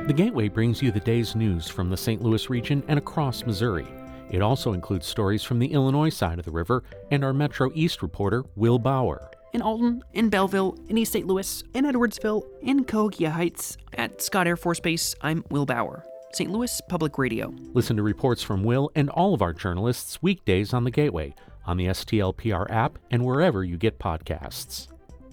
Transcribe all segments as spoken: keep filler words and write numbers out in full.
The Gateway brings you the day's news from the Saint Louis region and across Missouri. It also includes stories from the Illinois side of the river and our Metro East reporter, Will Bauer. In Alton, in Belleville, in East Saint Louis, in Edwardsville, in Cahokia Heights, at Scott Air Force Base, I'm Will Bauer. Saint Louis Public Radio. Listen to reports from Will and all of our journalists weekdays on the Gateway, on the S T L P R app, and wherever you get podcasts.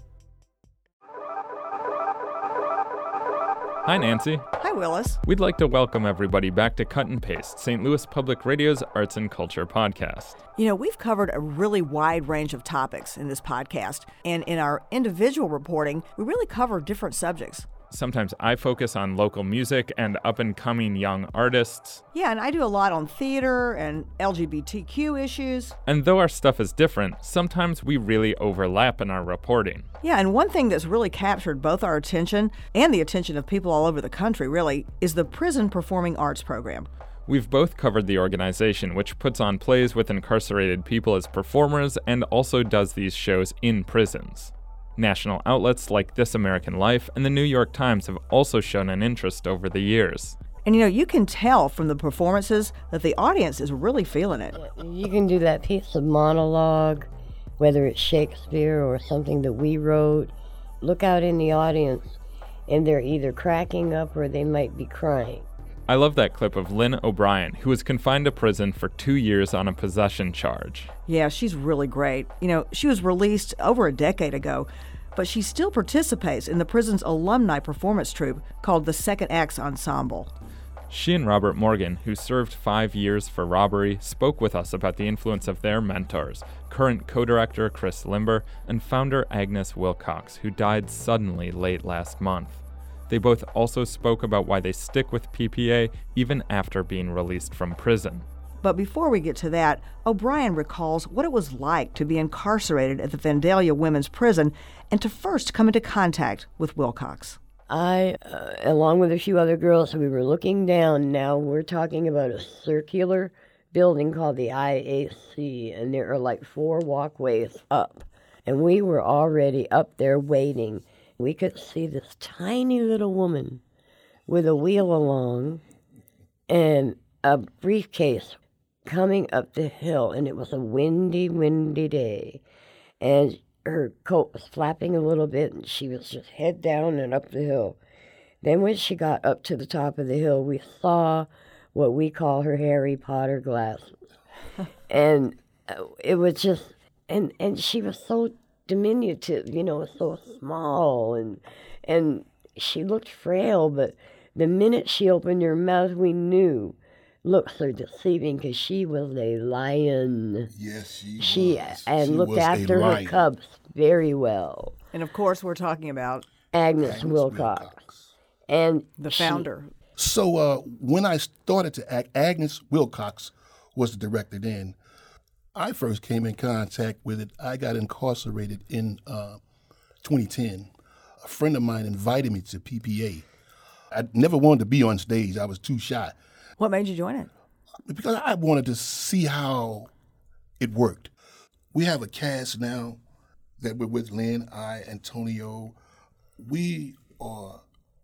Hi, Nancy. Hi, Willis. We'd like to welcome everybody back to Cut and Paste, Saint Louis Public Radio's Arts and Culture podcast. You know, we've covered a really wide range of topics in this podcast, and in our individual reporting, we really cover different subjects. Sometimes I focus on local music and up-and-coming young artists. Yeah, and I do a lot on theater and L G B T Q issues. And though our stuff is different, sometimes we really overlap in our reporting. Yeah, and one thing that's really captured both our attention and the attention of people all over the country, really, is the Prison Performing Arts Program. We've both covered the organization, which puts on plays with incarcerated people as performers and also does these shows in prisons. National outlets like This American Life and the New York Times have also shown an interest over the years. And you know, you can tell from the performances that the audience is really feeling it. You can do that piece of monologue, whether it's Shakespeare or something that we wrote. Look out in the audience, and they're either cracking up or they might be crying. I love that clip of Lynn O'Brien, who was confined to prison for two years on a possession charge. Yeah, she's really great. You know, she was released over a decade ago, but she still participates in the prison's alumni performance troupe called the Second Acts Ensemble. She and Robert Morgan, who served five years for robbery, spoke with us about the influence of their mentors, current co-director Chris Limber and founder Agnes Wilcox, who died suddenly late last month. They both also spoke about why they stick with P P A even after being released from prison. But before we get to that, O'Brien recalls what it was like to be incarcerated at the Vandalia Women's Prison and to first come into contact with Wilcox. I, uh, along with a few other girls, we were looking down. Now we're talking about a circular building called the I A C, and there are like four walkways up. And we were already up there waiting. We could see this tiny little woman with a wheel along and a briefcase coming up the hill, and it was a windy, windy day. And her coat was flapping a little bit, and she was just head down and up the hill. Then when she got up to the top of the hill, we saw what we call her Harry Potter glasses. And it was just, and, and she was so diminutive, you know, so small, and and she looked frail, but the minute she opened her mouth, we knew. Looks are deceiving because she was a lion. Yes, she, she was. and she looked was after her cubs very well. And of course, we're talking about Agnes, Agnes Wilcox. Wilcox. And the she, founder. So uh, when I started to act, Agnes Wilcox was the director then. I first came in contact with it. I got incarcerated in uh, twenty ten. A friend of mine invited me to P P A. I never wanted to be on stage. I was too shy. What made you join it? Because I wanted to see how it worked. We have a cast now that we're with, Lynn, I, Antonio. We are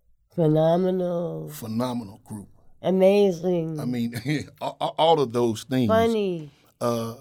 phenomenal. Phenomenal group. Amazing. I mean, all, all of those things. Funny. Uh,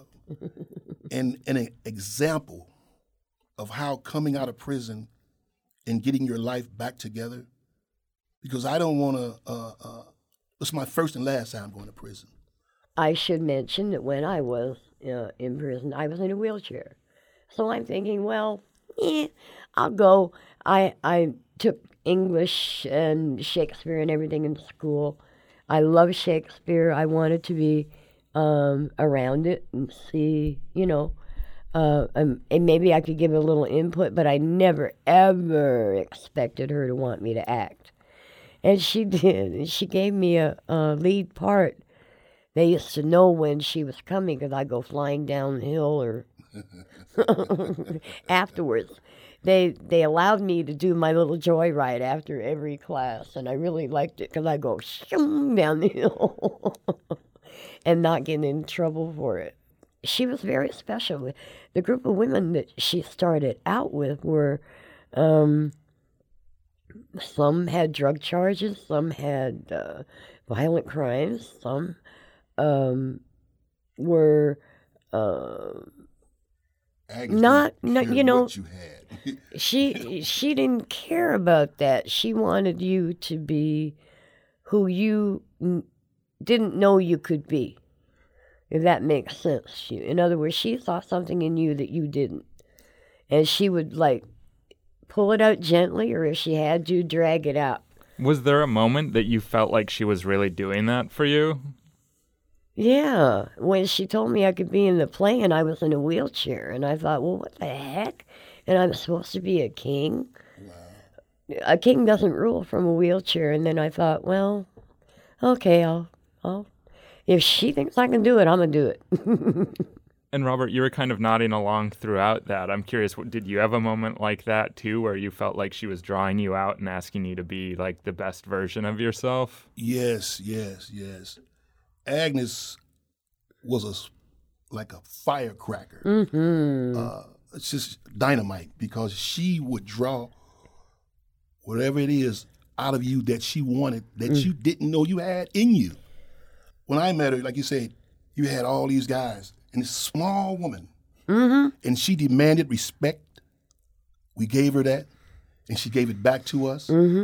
and, and an example of how coming out of prison and getting your life back together, because I don't want to, uh, uh, it's my first and last time going to prison. I should mention that when I was uh, in prison, I was in a wheelchair. So I'm thinking, well, eh, I'll go. I, I took English and Shakespeare and everything in school. I love Shakespeare. I wanted to be Um, around it and see, you know, uh, um, and maybe I could give a little input, but I never, ever expected her to want me to act. And she did. And she gave me a, a lead part. They used to know when she was coming because I'd go flying downhill or afterwards. They they allowed me to do my little joyride after every class, and I really liked it because I go shoom down the hill. And not getting in trouble for it. She was very special. The group of women that she started out with were um, some had drug charges, some had uh, violent crimes, some um, were uh, Agnes not, didn't not care you know, what you had. she she didn't care about that. She wanted you to be who you n- didn't know you could be, if that makes sense. She, in other words, she saw something in you that you didn't. And she would, like, pull it out gently, or if she had to, drag it out. Was there a moment that you felt like she was really doing that for you? Yeah, when she told me I could be in the play and I was in a wheelchair, and I thought, well, what the heck? And I'm supposed to be a king? Wow. A king doesn't rule from a wheelchair. And then I thought, well, okay, I'll, I'll, if she thinks I can do it, I'm going to do it. And Robert, you were kind of nodding along throughout that. I'm curious, did you have a moment like that too, where you felt like she was drawing you out and asking you to be like the best version of yourself? Yes, yes, yes. Agnes was a like a firecracker. Mm-hmm. Uh, it's just dynamite, because she would draw whatever it is out of you that she wanted, that mm. you didn't know you had in you. When I met her, like you said, you had all these guys. And this small woman, mm-hmm. and she demanded respect. We gave her that, and she gave it back to us. Mm-hmm.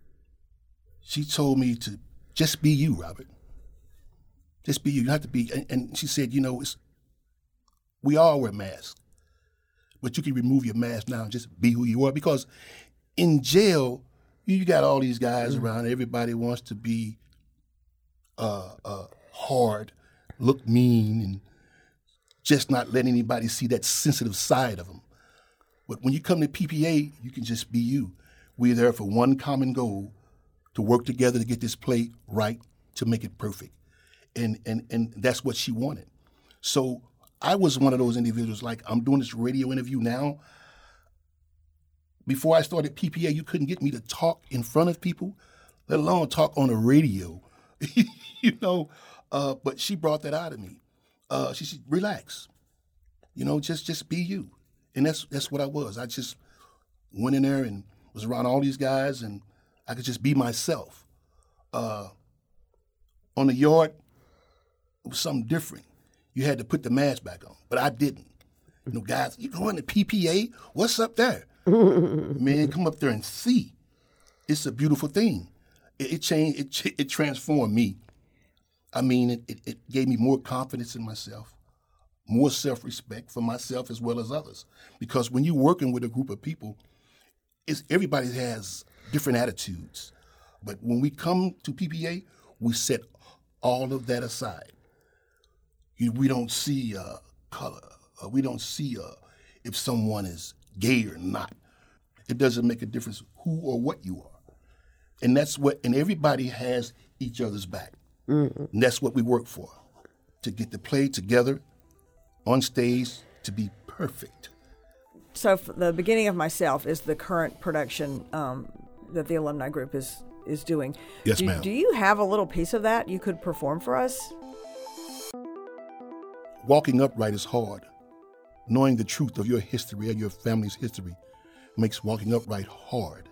She told me to just be you, Robert. Just be you. You have to be. And, and she said, you know, it's, we all wear masks, but you can remove your mask now and just be who you are. Because in jail, you got all these guys mm-hmm. around. Everybody wants to be uh, uh, hard, look mean, and just not let anybody see that sensitive side of them. But when you come to P P A, you can just be you. We're there for one common goal, to work together to get this play right, to make it perfect. And and and that's what she wanted. So I was one of those individuals, like, I'm doing this radio interview now. Before I started P P A, you couldn't get me to talk in front of people, let alone talk on the radio. you know, uh, but she brought that out of me. Uh, she said, relax, you know, just just be you. And that's that's what I was. I just went in there and was around all these guys, and I could just be myself. Uh, on the yard, it was something different. You had to put the mask back on, but I didn't. You know, guys, you going to P P A? What's up there? Man, come up there and see. It's a beautiful thing. It, it changed, it, it transformed me. I mean, it, it, it gave me more confidence in myself, more self-respect for myself as well as others. Because when you're working with a group of people, it's, everybody has different attitudes. But when we come to P P A, we set all of that aside. You, we don't see uh, color. Uh, we don't see uh, if someone is gay or not. It doesn't make a difference who or what you are. And that's what, and everybody has each other's back. Mm-hmm. And that's what we work for, to get the play together on stage to be perfect. So the beginning of Myself is the current production um, that the alumni group is is doing. Yes, do, ma'am. Do you have a little piece of that you could perform for us? Walking upright is hard. Knowing the truth of your history and your family's history makes walking upright hard.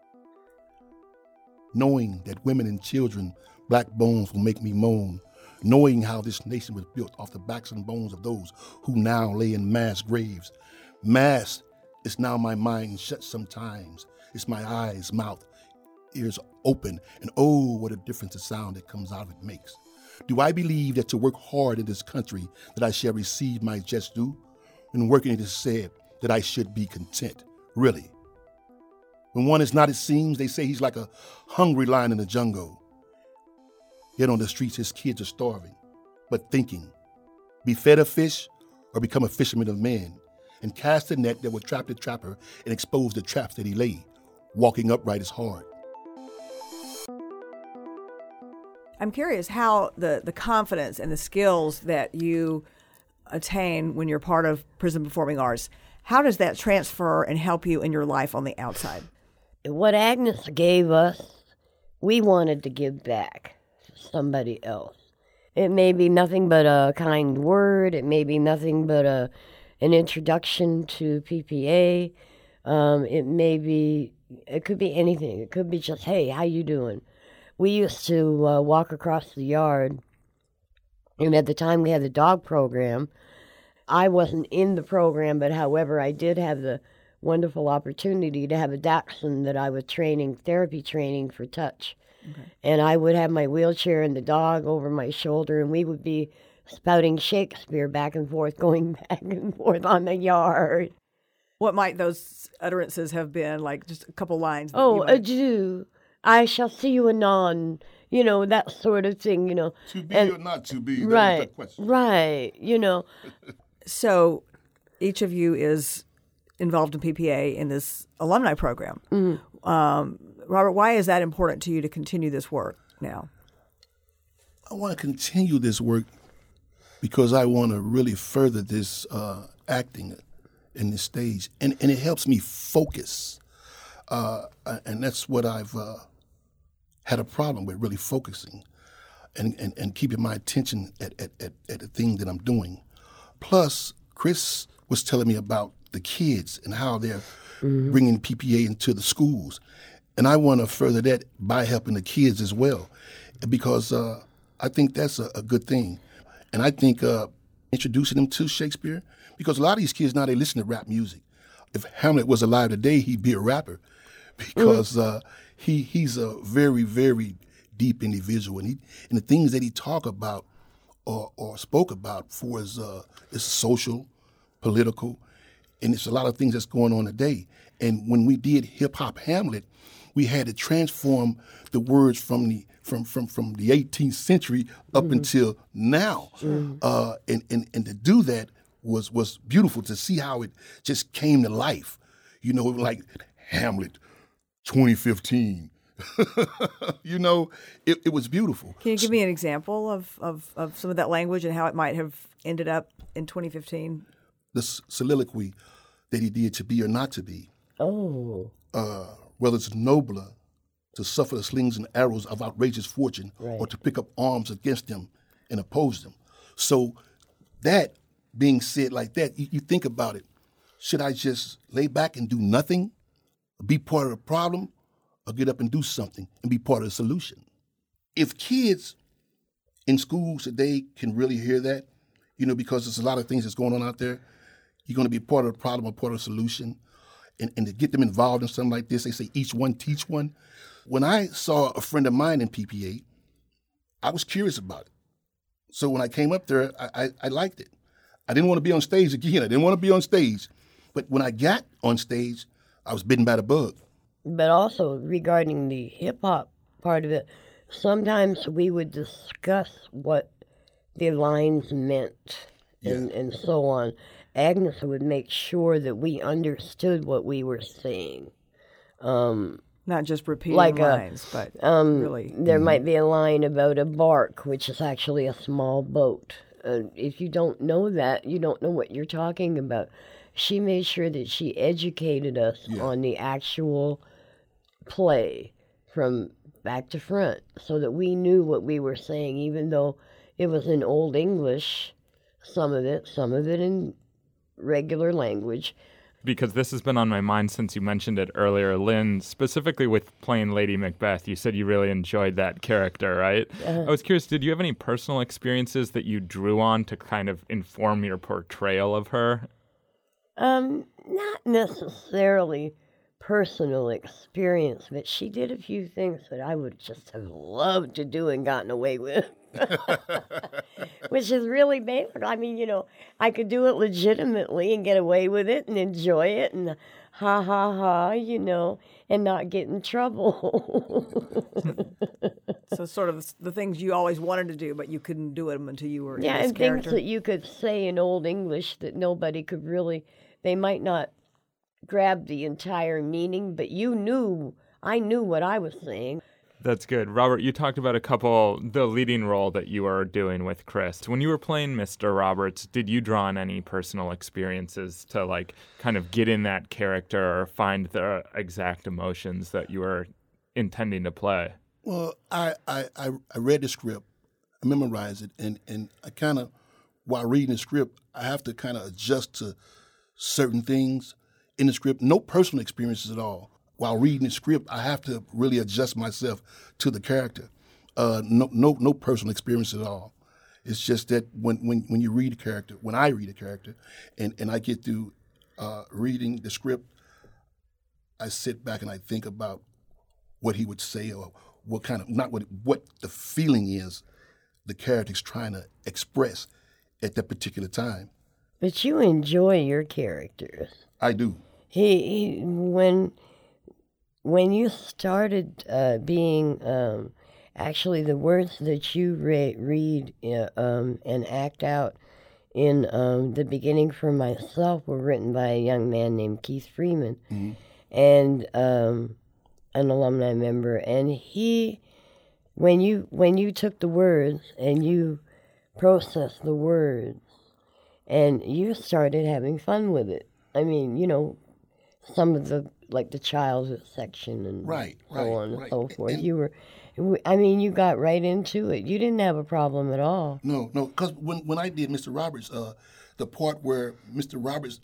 Knowing that women and children, black bones will make me moan. Knowing how this nation was built off the backs and bones of those who now lay in mass graves. Mass is now my mind shut sometimes. It's my eyes, mouth, ears open, and oh, what a difference the sound that comes out of it makes. Do I believe that to work hard in this country that I shall receive my just due? And working it is said that I should be content, really. When one is not, it seems, they say he's like a hungry lion in the jungle. Yet on the streets his kids are starving, but thinking, be fed a fish or become a fisherman of men, and cast a net that will trap the trapper and expose the traps that he laid. Walking upright is hard. I'm curious how the, the confidence and the skills that you attain when you're part of Prison Performing Arts, how does that transfer and help you in your life on the outside? What Agnes gave us, we wanted to give back to somebody else. It may be nothing but a kind word. It may be nothing but a an introduction to P P A. Um, it may be It could be anything. It could be just, hey, how you doing? We used to uh, walk across the yard, and at the time we had the dog program. I wasn't in the program, but however, I did have the wonderful opportunity to have a dachshund that I was training, therapy training for touch. Okay. And I would have my wheelchair and the dog over my shoulder, and we would be spouting Shakespeare back and forth, going back and forth on the yard. What might those utterances have been? Like just a couple lines? that Oh, you might- adieu. I shall see you anon. You know, that sort of thing, you know. To be And- or not to be, that is Right, the question. right, you know. So each of you is involved in P P A in this alumni program. Mm-hmm. Um, Robert, why is that important to you to continue this work now? I want to continue this work because I want to really further this uh, acting in this stage, and, and it helps me focus. Uh, and that's what I've uh, had a problem with, really focusing and, and, and keeping my attention at, at, at, at the thing that I'm doing. Plus, Chris was telling me about the kids and how they're mm-hmm. bringing P P A into the schools. And I want to further that by helping the kids as well, because uh, I think that's a, a good thing. And I think uh, introducing them to Shakespeare, because a lot of these kids now, they listen to rap music. If Hamlet was alive today, he'd be a rapper, because mm-hmm. uh, he he's a very, very deep individual. And, he, and the things that he talk about or, or spoke about for his, uh, is social, political, and it's a lot of things that's going on today. And when we did Hip Hop Hamlet, we had to transform the words from the from from, from the eighteenth century up mm-hmm. until now, mm-hmm. uh, and, and and to do that was was beautiful to see how it just came to life. You know, like Hamlet, twenty fifteen. You know, it, it was beautiful. Can you give me an example of, of, of some of that language and how it might have ended up in twenty fifteen? The soliloquy that he did, to be or not to be. Oh. Uh, whether it's nobler to suffer the slings and arrows of outrageous fortune right. or to pick up arms against them and oppose them. So that being said like that, you, you think about it. Should I just lay back and do nothing, be part of the problem, or get up and do something and be part of the solution? If kids in schools today can really hear that, you know, because there's a lot of things that's going on out there, you're going to be part of the problem or part of the solution. And, and to get them involved in something like this, they say each one teach one. When I saw a friend of mine in P P A, I was curious about it. So when I came up there, I, I, I liked it. I didn't want to be on stage again. I didn't want to be on stage. But when I got on stage, I was bitten by the bug. But also regarding the hip-hop part of it, sometimes we would discuss what the lines meant and, yeah. and so on. Agnes would make sure that we understood what we were saying. Um, Not just repeating like lines, a, but um, really. There mm-hmm. might be a line about a bark, which is actually a small boat. Uh, if you don't know that, you don't know what you're talking about. She made sure that she educated us yeah. on the actual play from back to front so that we knew what we were saying, even though it was in Old English, some of it, some of it in regular language. Because this has been on my mind since you mentioned it earlier, Lynn, specifically with playing Lady Macbeth. You said you really enjoyed that character, right? Uh, I was curious, did you have any personal experiences that you drew on to kind of inform your portrayal of her? Um, not necessarily personal experience, but she did a few things that I would just have loved to do and gotten away with. Which is really basic. I mean, you know, I could do it legitimately and get away with it and enjoy it and ha ha ha, you know, and not get in trouble. So sort of the things you always wanted to do, but you couldn't do them until you were yeah, in this and character. things that you could say in Old English that nobody could really, they might not grab the entire meaning, but you knew, I knew what I was saying. That's good. Robert, you talked about a couple, the leading role that you were doing with Chris. When you were playing Mister Roberts, did you draw on any personal experiences to like kind of get in that character or find the exact emotions that you were intending to play? Well, I, I, I read the script, I memorized it, and, and I kind of, while reading the script, I have to kind of adjust to certain things in the script. No personal experiences at all. while reading the script, I have to really adjust myself to the character. Uh, no, no, no personal experience at all. It's just that when, when, when you read a character, when I read a character, and, and I get through uh, reading the script, I sit back and I think about what he would say, or what kind of, not what what the feeling is the character's trying to express at that particular time. But you enjoy your characters. I do. He, he when when you started uh, being um, actually the words that you re- read uh, um, and act out in um, the beginning for myself were written by a young man named Keith Freeman, mm-hmm. and um, an alumni member. And he, when you when you took the words and you processed the words, and you started having fun with it. I mean, you know, some of the, like the childhood section and right, so right, on and right. so forth. And you were, I mean, you got right into it. You didn't have a problem at all. No, no, because when, when I did Mister Roberts, uh, the part where Mister Roberts,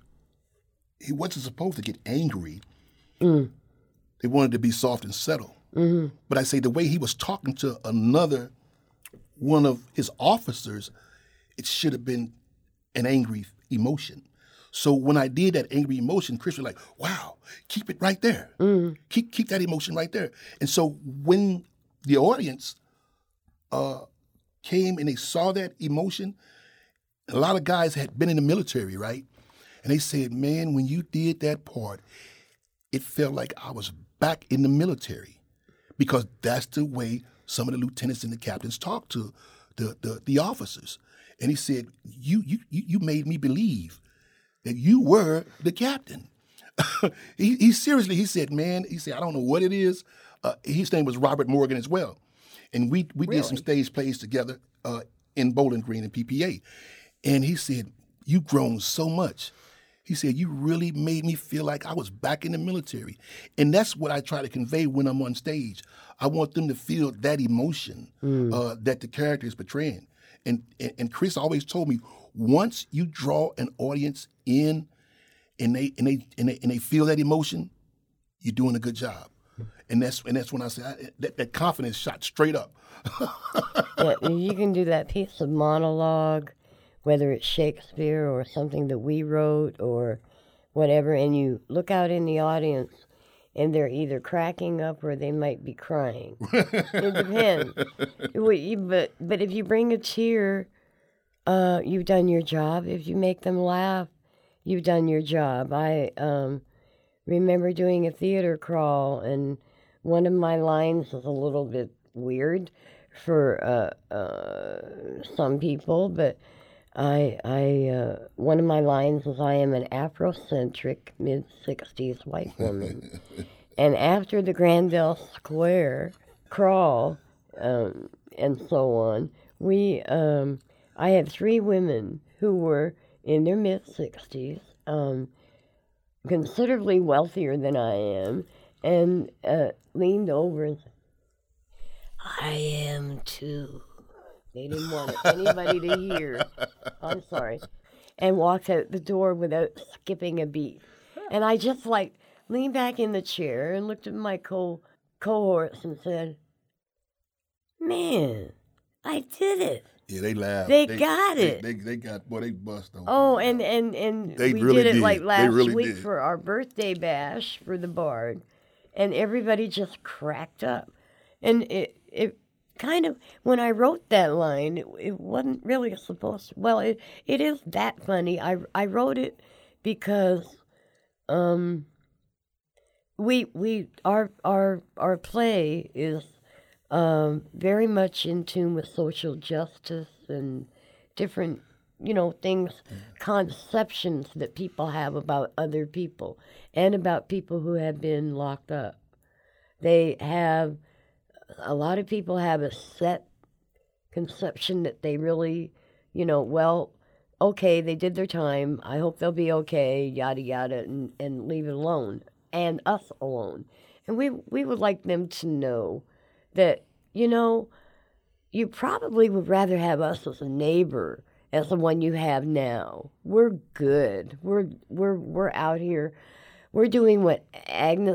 he wasn't supposed to get angry. Mm. They wanted to be soft and settle. Mm-hmm. But I say the way he was talking to another one of his officers, it should have been an angry emotion. So when I did that angry emotion, Chris was like, wow, keep it right there. Mm. Keep keep that emotion right there. And so when the audience uh, came and they saw that emotion, a lot of guys had been in the military, right? And they said, man, when you did that part, it felt like I was back in the military, because that's the way some of the lieutenants and the captains talk to the, the, the officers. And he said, you, you, you made me believe that you were the captain. he, he seriously, he said, man, he said, I don't know what it is. Uh, his name was Robert Morgan as well. And we, we Really? did some stage plays together uh, in Bowling Green and P P A. And he said, you've grown so much. He said, you really made me feel like I was back in the military. And that's what I try to convey when I'm on stage. I want them to feel that emotion mm. uh, that the character is portraying. And, and and Chris always told me, once you draw an audience in and they and they and they, and they feel that emotion, you're doing a good job. And that's and that's when I say I, that, that confidence shot straight up. Yeah, you can do that piece of monologue, whether it's Shakespeare or something that we wrote or whatever, and you look out in the audience and they're either cracking up or they might be crying. It depends. But, but if you bring a tear, uh, you've done your job. If you make them laugh, you've done your job. I um, remember doing a theater crawl, and one of my lines is a little bit weird for uh, uh, some people, but I, I, uh, one of my lines was, I am an Afrocentric mid-sixties white woman. And after the Granville Square crawl, um, and so on, we, um, I had three women who were in their mid-sixties, um, considerably wealthier than I am, and uh, leaned over and said, I am too. They didn't want anybody to hear. I'm sorry. And walked out the door without skipping a beat. And I just like leaned back in the chair and looked at my co cohorts and said, man, I did it. Yeah, they laughed. They, they got they, it. They, they got, boy, they bust on. Oh, and, and, and They we really did it did. like They last really week did. for our birthday bash for the Bard. And everybody just cracked up. And it, it kind of, when I wrote that line, it, it wasn't really supposed to, well, it, it is that funny. I, I wrote it because um, we, we, our, our, our play is um, very much in tune with social justice and different, you know, things, conceptions that people have about other people and about people who have been locked up. They have, a lot of people have a set conception that they really, you know, well, okay, they did their time. I hope they'll be okay, yada, yada, and, and leave it alone, and us alone. And we, we would like them to know that, you know, you probably would rather have us as a neighbor as the one you have now. We're good. We're, we're, we're out here. We're doing what Agnes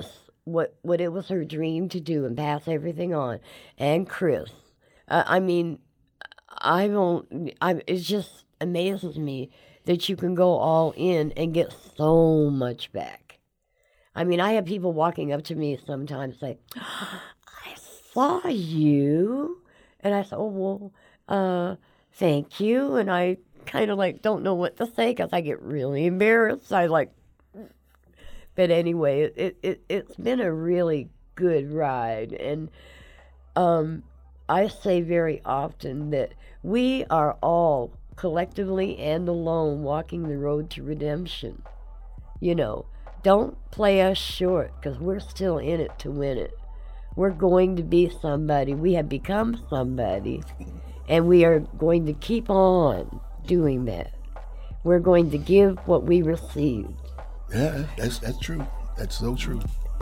what what it was her dream to do and pass everything on. And Chris, uh, I mean, I don't. I it just amazes me that you can go all in and get so much back. I mean, I have people walking up to me sometimes say, "I saw you," and I say, "Oh well, uh, thank you," and I kind of like don't know what to say because I get really embarrassed. I like, but anyway, it, it, it's been a really good ride. And um, I say very often that we are all collectively and alone walking the road to redemption. You know, don't play us short because we're still in it to win it. We're going to be somebody. We have become somebody, and we are going to keep on doing that. We're going to give what we received. Yeah, that's that's true. That's so true.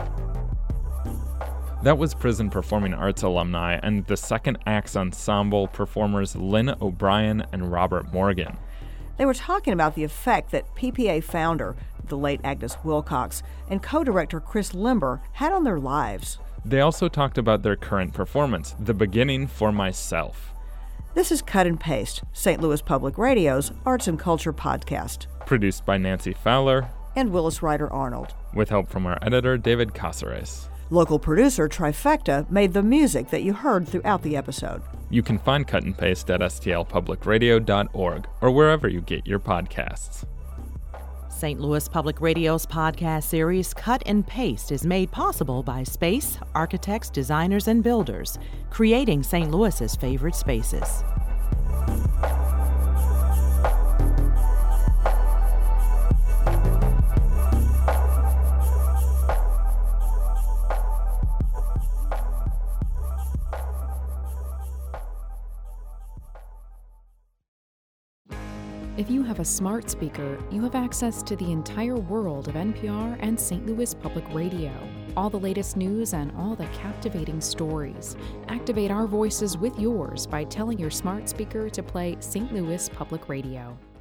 That was Prison Performing Arts alumni and the Second Acts Ensemble performers Lynn O'Brien and Robert Morgan. They were talking about the effect that P P A founder, the late Agnes Wilcox, and co-director Chris Limber had on their lives. They also talked about their current performance, The Beginning for Myself. This is Cut and Paste, Saint Louis Public Radio's Arts and Culture podcast. Produced by Nancy Fowler and Willis Ryder Arnold. With help from our editor, David Casares. Local producer Trifecta made the music that you heard throughout the episode. You can find Cut and Paste at s t l public radio dot org or wherever you get your podcasts. Saint Louis Public Radio's podcast series Cut and Paste is made possible by Space, architects, designers, and builders, creating Saint Louis's favorite spaces. If you have a smart speaker, you have access to the entire world of N P R and Saint Louis Public Radio. All the latest news and all the captivating stories. Activate our voices with yours by telling your smart speaker to play Saint Louis Public Radio.